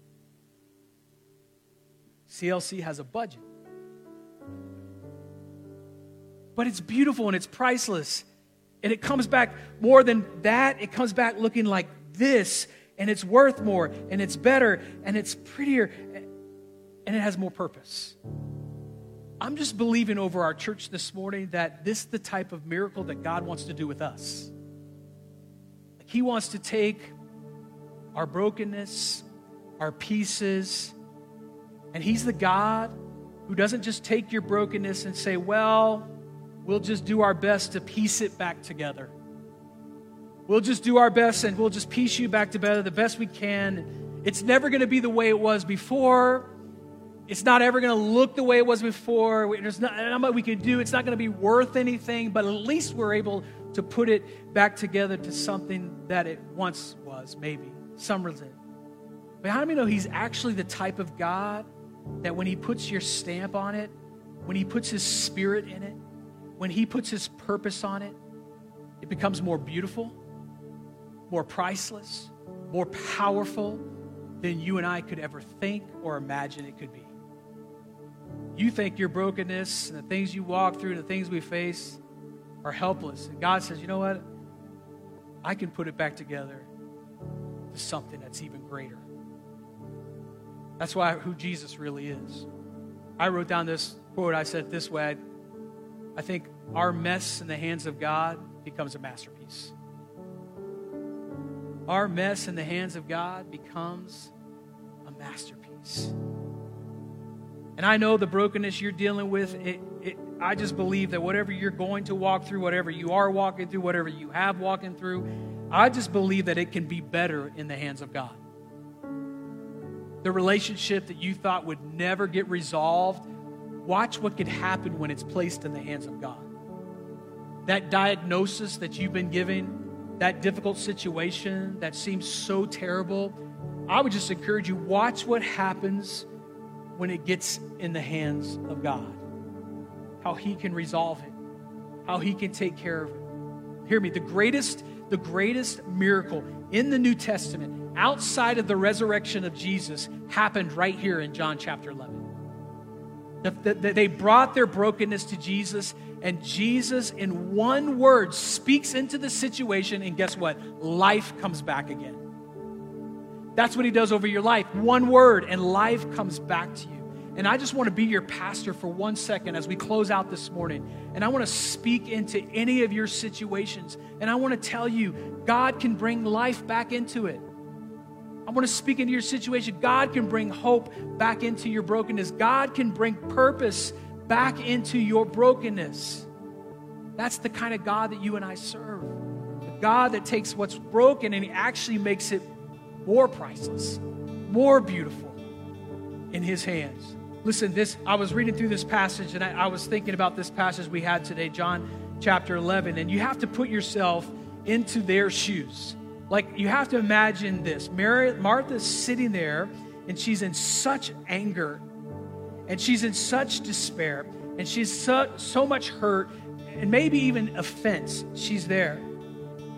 CLC has a budget. But it's beautiful and it's priceless. And it comes back more than that. It comes back looking like this. And it's worth more. And it's better. And it's prettier. And it has more purpose. I'm just believing over our church this morning that this is the type of miracle that God wants to do with us. Like He wants to take our brokenness, our pieces, and He's the God who doesn't just take your brokenness and say, well, we'll just do our best to piece it back together. We'll just do our best and we'll just piece you back together the best we can. It's never going to be the way it was before. It's not ever going to look the way it was before. There's not what we can do. It's not going to be worth anything, but at least we're able to put it back together to something that it once was, maybe. Some reason. But how do we know He's actually the type of God that when He puts your stamp on it, when He puts His Spirit in it, when He puts His purpose on it, it becomes more beautiful, more priceless, more powerful than you and I could ever think or imagine it could be. You think your brokenness and the things you walk through and the things we face are helpless. And God says, you know what? I can put it back together to something that's even greater. That's who Jesus really is. I wrote down this quote. I said it this way. I think our mess in the hands of God becomes a masterpiece. Our mess in the hands of God becomes a masterpiece. And I know the brokenness you're dealing with, I just believe that whatever you're going to walk through, whatever you are walking through, whatever you have walking through, I just believe that it can be better in the hands of God. The relationship that you thought would never get resolved, watch what could happen when it's placed in the hands of God. That diagnosis that you've been given, that difficult situation that seems so terrible, I would just encourage you, watch what happens when it gets in the hands of God. How He can resolve it. How He can take care of it. Hear me, the greatest miracle in the New Testament, outside of the resurrection of Jesus, happened right here in John chapter 11. They brought their brokenness to Jesus, and Jesus, in one word, speaks into the situation, and guess what? Life comes back again. That's what He does over your life. One word, and life comes back to you. And I just want to be your pastor for 1 second as we close out this morning. And I want to speak into any of your situations. And I want to tell you, God can bring life back into it. I want to speak into your situation. God can bring hope back into your brokenness. God can bring purpose back into your brokenness. That's the kind of God that you and I serve. The God that takes what's broken and He actually makes it more priceless, more beautiful in His hands. Listen, I was reading through this passage, and I was thinking about this passage we had today, John chapter 11, and you have to put yourself into their shoes. Like, you have to imagine this. Martha's sitting there, and she's in such anger, and she's in such despair, and she's so much hurt, and maybe even offense. She's there.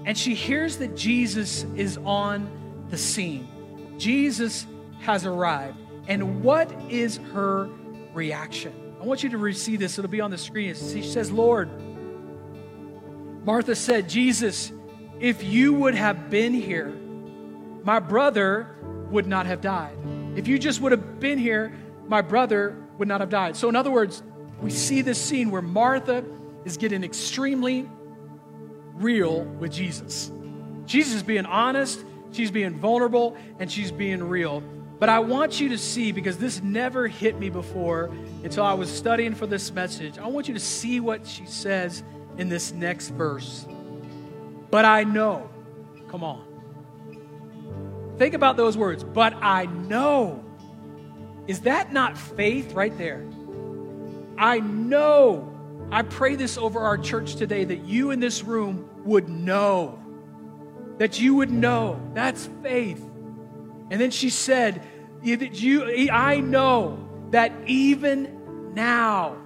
And she hears that Jesus is on the scene. Jesus has arrived. And what is her reaction? I want you to receive this. It'll be on the screen. She says, Lord, Martha said, Jesus, if you would have been here, my brother would not have died. If you just would have been here, my brother would not have died. So in other words, we see this scene where Martha is getting extremely real with Jesus. Jesus is being honest, she's being vulnerable, and she's being real. But I want you to see, because this never hit me before until I was studying for this message, I want you to see what she says in this next verse. But I know. Come on. Think about those words. But I know. Is that not faith right there? I know. I pray this over our church today, that you in this room would know. That you would know. That's faith. And then she said, I know that even now,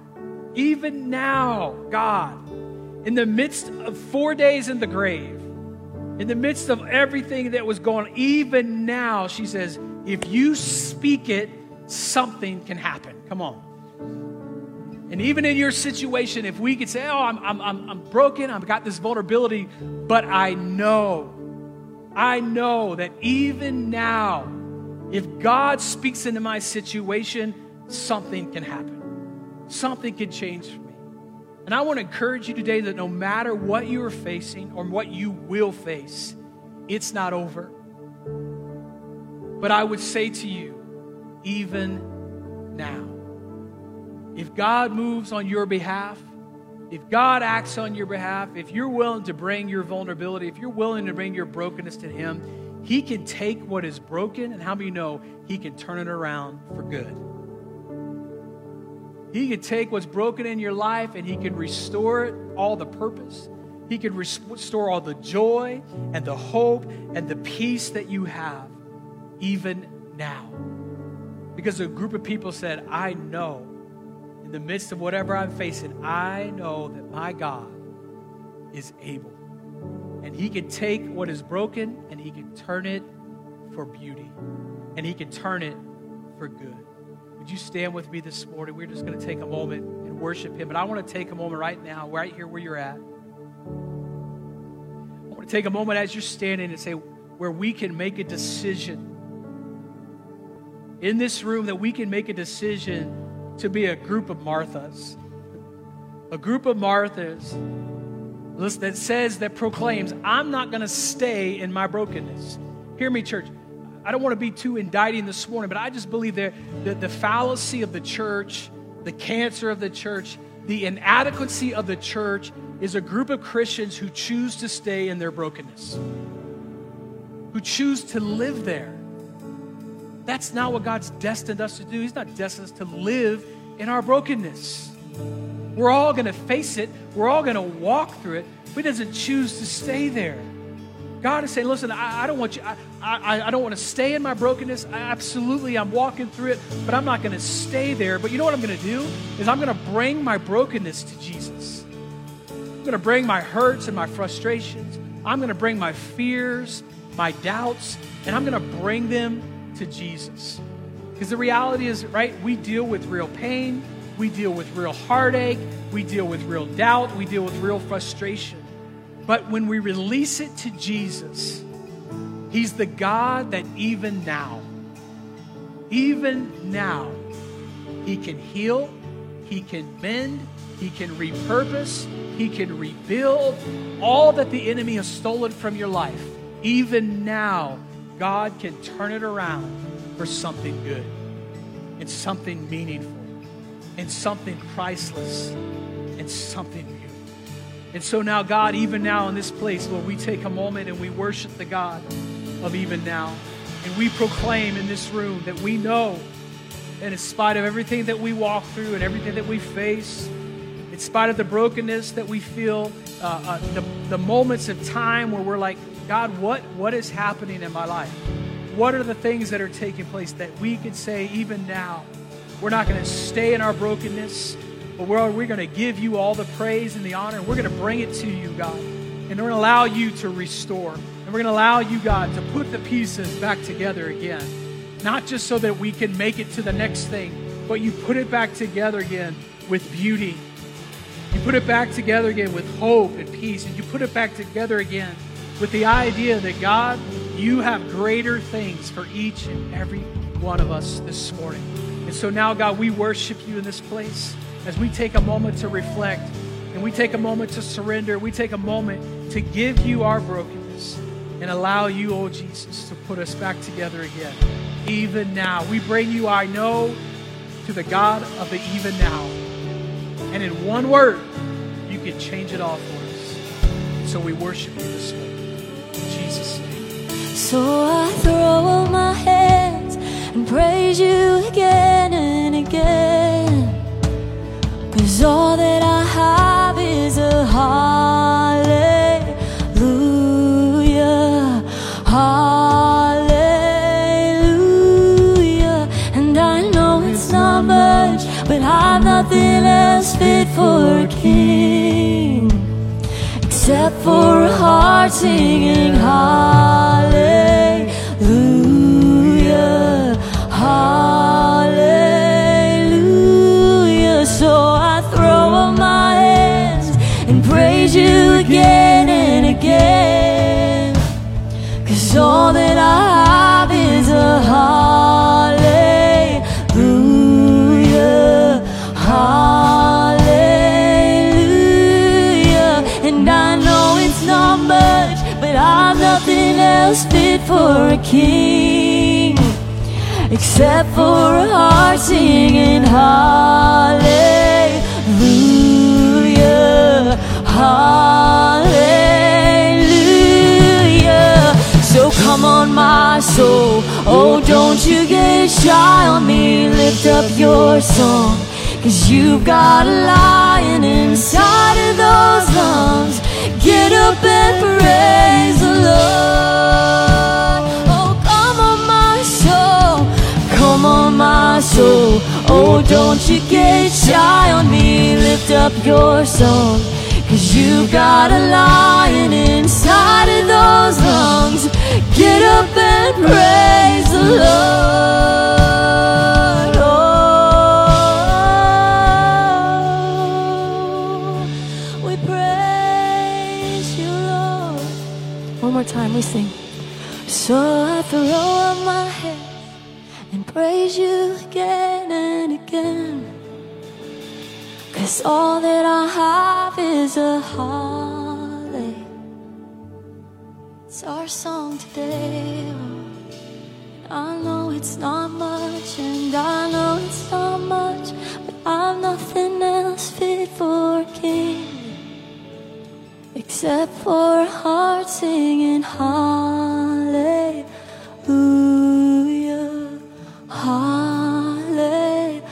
God, in the midst of 4 days in the grave, in the midst of everything that was going on, even now, she says, if you speak it, something can happen. Come on. And even in your situation, if we could say, oh, I'm broken, I've got this vulnerability, but I know that even now, if God speaks into my situation, something can happen. Something can change for me. And I want to encourage you today that no matter what you are facing or what you will face, it's not over. But I would say to you, even now, if God moves on your behalf, if God acts on your behalf, if you're willing to bring your vulnerability, if you're willing to bring your brokenness to Him, He can take what is broken, and how many know He can turn it around for good? He can take what's broken in your life and He can restore it, all the purpose. He can restore all the joy and the hope and the peace that you have, even now. Because a group of people said, I know, in the midst of whatever I'm facing, I know that my God is able. And He can take what is broken and He can turn it for beauty. And He can turn it for good. Would you stand with me this morning? We're just going to take a moment and worship Him. But I want to take a moment right now, right here where you're at. I want to take a moment as you're standing and say, where we can make a decision in this room, that we can make a decision to be a group of Marthas. A group of Marthas that says, that proclaims, I'm not going to stay in my brokenness. Hear me, church. I don't want to be too indicting this morning, but I just believe that the fallacy of the church, the cancer of the church, the inadequacy of the church is a group of Christians who choose to stay in their brokenness, who choose to live there. That's not what God's destined us to do. He's not destined us to live in our brokenness. We're all going to face it. We're all going to walk through it, but He doesn't choose to stay there. God is saying, listen, I don't want you, I don't want to stay in my brokenness. I'm walking through it, but I'm not going to stay there. But you know what I'm going to do? Is I'm going to bring my brokenness to Jesus. I'm going to bring my hurts and my frustrations. I'm going to bring my fears, my doubts, and I'm going to bring them to Jesus. Because the reality is, right, we deal with real pain. We deal with real heartache. We deal with real doubt. We deal with real frustration. But when we release it to Jesus, He's the God that even now, He can heal, He can mend, He can repurpose, He can rebuild all that the enemy has stolen from your life. Even now, God can turn it around for something good and something meaningful and something priceless and something beautiful. And so now, God, even now in this place, Lord, we take a moment and we worship the God of even now. And we proclaim in this room that we know that in spite of everything that we walk through and everything that we face, in spite of the brokenness that we feel, the moments of time where we're like, God, what is happening in my life? What are the things that are taking place that we could say even now, we're not going to stay in our brokenness, but we're going to give you all the praise and the honor, and we're going to bring it to you, God. And we're going to allow you to restore. And we're going to allow you, God, to put the pieces back together again. Not just so that we can make it to the next thing, but you put it back together again with beauty. You put it back together again with hope and peace. And you put it back together again with the idea that, God, you have greater things for each and every one of us this morning. And so now, God, we worship you in this place as we take a moment to reflect and we take a moment to surrender. We take a moment to give you our brokenness and allow you, oh Jesus, to put us back together again. Even now, we bring you, I know, to the God of the even now. And in one word, you can change it all for us. So we worship you this morning. In Jesus' name. So I throw up my hands and praise you again and again. 'Cause all that I have is a hallelujah, hallelujah. And I know it's not much, but I've nothing else fit for a king except for a heart singing hallelujah, hallelujah. So I throw up my hands and praise you again and again. 'Cause all that I have is a hallelujah, hallelujah. And I know it's not much, but I've nothing else fit for a king except for a heart singing hallelujah, hallelujah. So come on, my soul, oh, don't you get shy on me. Lift up your song, 'cause you've got a lion inside of those lungs. Get up and praise the Lord. Oh, come on, my soul, come on, my soul, oh, don't you get shy on me. Lift up your song, 'cause you've got a lion inside of those lungs. Get up and praise the Lord. Oh, we praise you, Lord. One more time, we sing. So I throw up my head and praise you again and again. 'Cause all that I have is a hallelujah. It's our song today. I know it's not much, and I know it's not much, but I've nothing else fit for a king except for a heart singing hallelujah, hallelujah.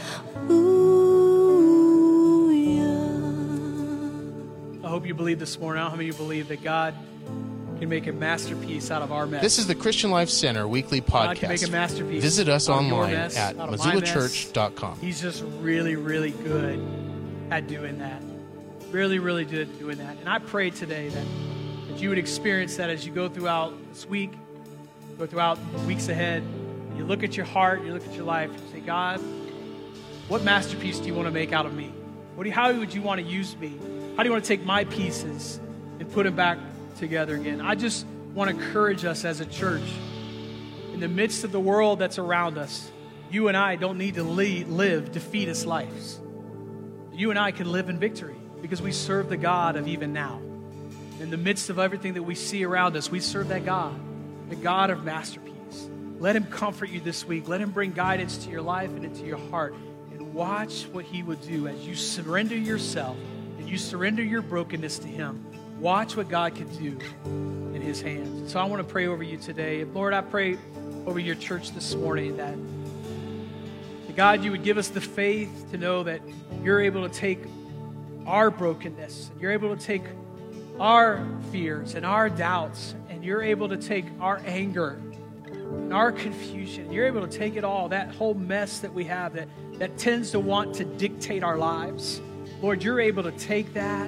I hope you believe this morning. I don't know how many of you believe that God can make a masterpiece out of our mess. This is the Christian Life Center weekly God can make a podcast. masterpiece. Visit us out of your online mess, at out of my mess. MissoulaChurch.com. He's just really, really good at doing that. Really, really good at doing that. And I pray today that you would experience that as you go throughout this week, go throughout the weeks ahead. You look at your heart, you look at your life, and say, God, what masterpiece do you want to make out of me? How would you want to use me? How do you want to take my pieces and put them back together again? I just want to encourage us as a church. In the midst of the world that's around us, you and I don't need to live defeatist lives. You and I can live in victory because we serve the God of even now. In the midst of everything that we see around us, we serve that God, the God of masterpiece. Let him comfort you this week. Let him bring guidance to your life and into your heart. And watch what he would do as you surrender yourself and you surrender your brokenness to him. Watch what God can do in his hands. So I want to pray over you today. Lord, I pray over your church this morning that God, you would give us the faith to know that you're able to take our brokenness, and you're able to take our fears and our doubts, and you're able to take our anger and our confusion. You're able to take it all, that whole mess that we have that tends to want to dictate our lives. Lord, you're able to take that and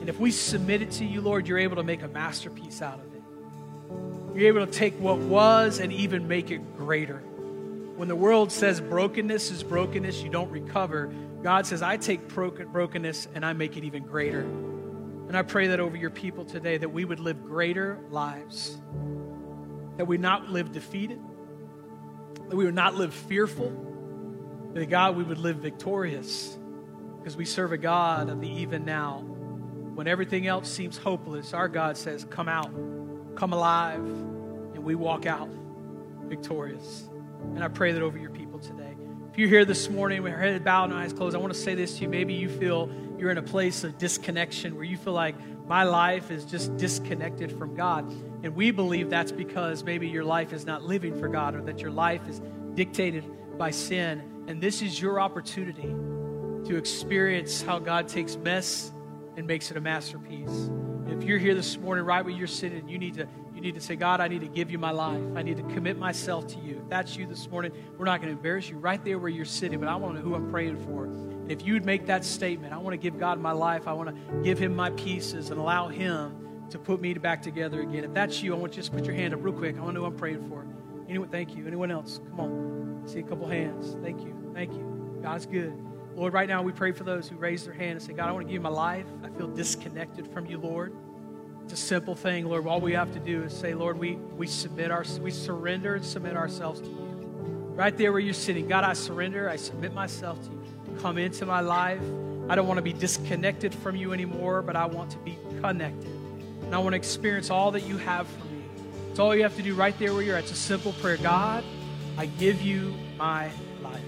And if we submit it to you, Lord, you're able to make a masterpiece out of it. You're able to take what was and even make it greater. When the world says brokenness is brokenness, you don't recover. God says, I take brokenness and I make it even greater. And I pray that over your people today, that we would live greater lives. That we not live defeated. That we would not live fearful. That God, we would live victorious. Because we serve a God of the even now. When everything else seems hopeless, our God says, come out, come alive, and we walk out victorious. And I pray that over your people today. If you're here this morning with your head bowed and eyes closed, I want to say this to you. Maybe you feel you're in a place of disconnection where you feel like my life is just disconnected from God. And we believe that's because maybe your life is not living for God, or that your life is dictated by sin. And this is your opportunity to experience how God takes mess and makes it a masterpiece. And if you're here this morning, right where you're sitting, you need to say, God, I need to give you my life. I need to commit myself to you. If that's you this morning, we're not going to embarrass you right there where you're sitting, but I want to know who I'm praying for. And if you would make that statement, I want to give God my life. I want to give him my pieces and allow him to put me back together again. If that's you, I want you to just put your hand up real quick. I want to know who I'm praying for. Anyone? Thank you. Anyone else? Come on. I see a couple hands. Thank you. Thank you. God's good. Lord, right now we pray for those who raise their hand and say, God, I want to give you my life. I feel disconnected from you, Lord. It's a simple thing, Lord. All we have to do is say, Lord, we surrender and submit ourselves to you. Right there where you're sitting, God, I surrender. I submit myself to you. Come into my life. I don't want to be disconnected from you anymore, but I want to be connected. And I want to experience all that you have for me. It's all you have to do right there where you're at. It's a simple prayer. God, I give you my life.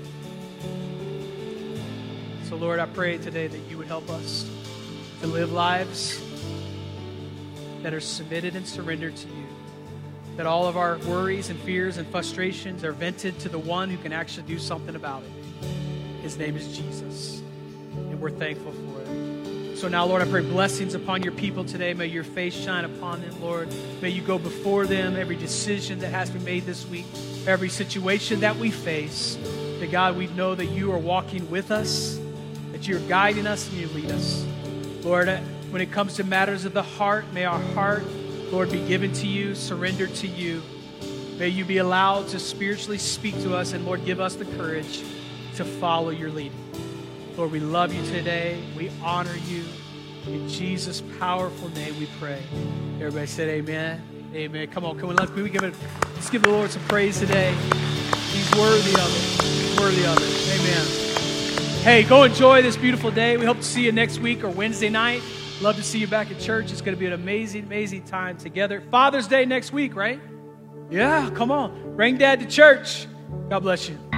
So, Lord, I pray today that you would help us to live lives that are submitted and surrendered to you. That all of our worries and fears and frustrations are vented to the one who can actually do something about it. His name is Jesus, and we're thankful for it. So now, Lord, I pray blessings upon your people today. May your face shine upon them, Lord. May you go before them, every decision that has to be made this week, every situation that we face. That, God, we know that you are walking with us, that you're guiding us and you lead us. Lord, when it comes to matters of the heart, may our heart, Lord, be given to you, surrendered to you. May you be allowed to spiritually speak to us, and Lord, give us the courage to follow your leading. Lord, we love you today. We honor you. In Jesus' powerful name we pray. Everybody said amen. Amen. Come on, let's give the Lord some praise today. He's worthy of it. He's worthy of it. Amen. Hey, go enjoy this beautiful day. We hope to see you next week or Wednesday night. Love to see you back at church. It's going to be an amazing, amazing time together. Father's Day next week, right? Yeah, come on. Bring Dad to church. God bless you.